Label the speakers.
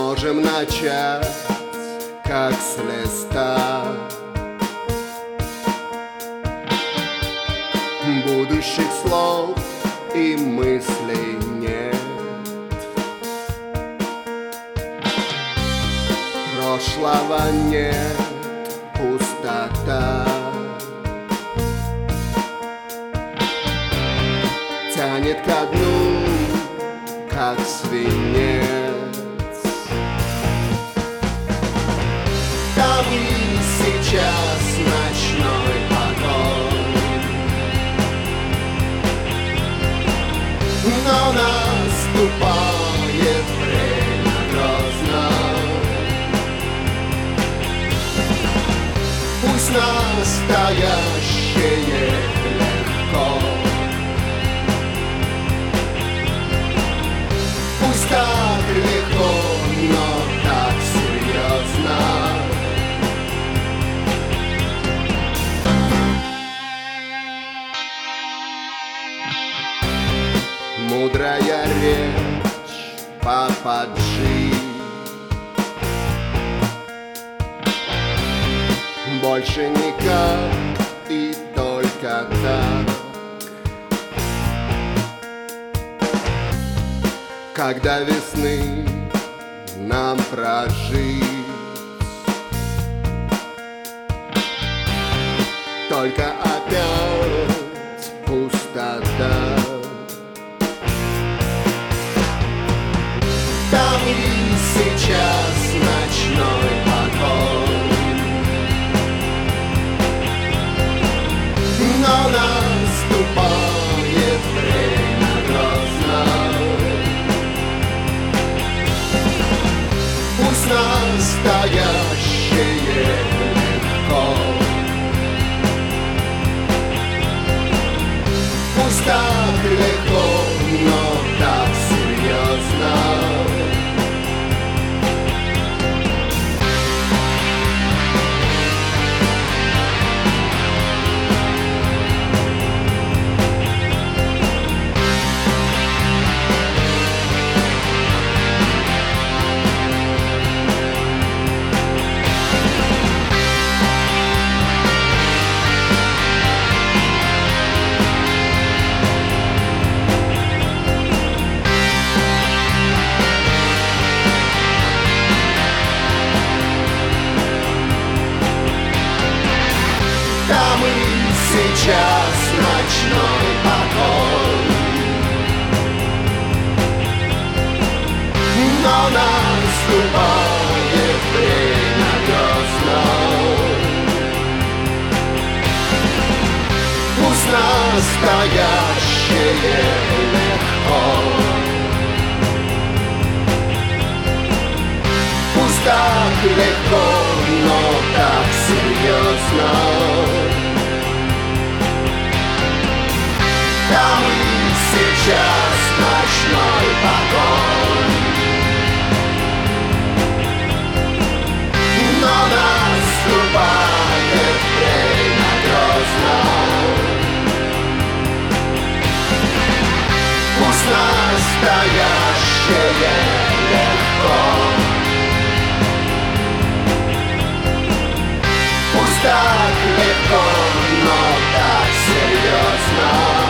Speaker 1: Можем начать, как с листа. Будущих слов и мыслей нет. Прошлого нет, пустота. Тянет ко дну, как свинец. Там и сейчас ночной огонь, но наступает время грозно. Пусть настоящее легко, пусть так легко, но так серьезно. Мудрая речь Пападжи. Больше никак и только так. Когда весны нам прожить, только опять пустота. Там и сейчас ночной огонь, но наступает время грозно. Пусть настоящее легко, пусть так легко, но так серьезно. Там и сейчас ночной огонь, но наступает время грозно. Пусть настоящее легко, пусть так легко, но так серьезно. Там и сейчас ночной огонь, но наступает время грозно. Пусть настоящее легко, пусть так легко, но так серьезно.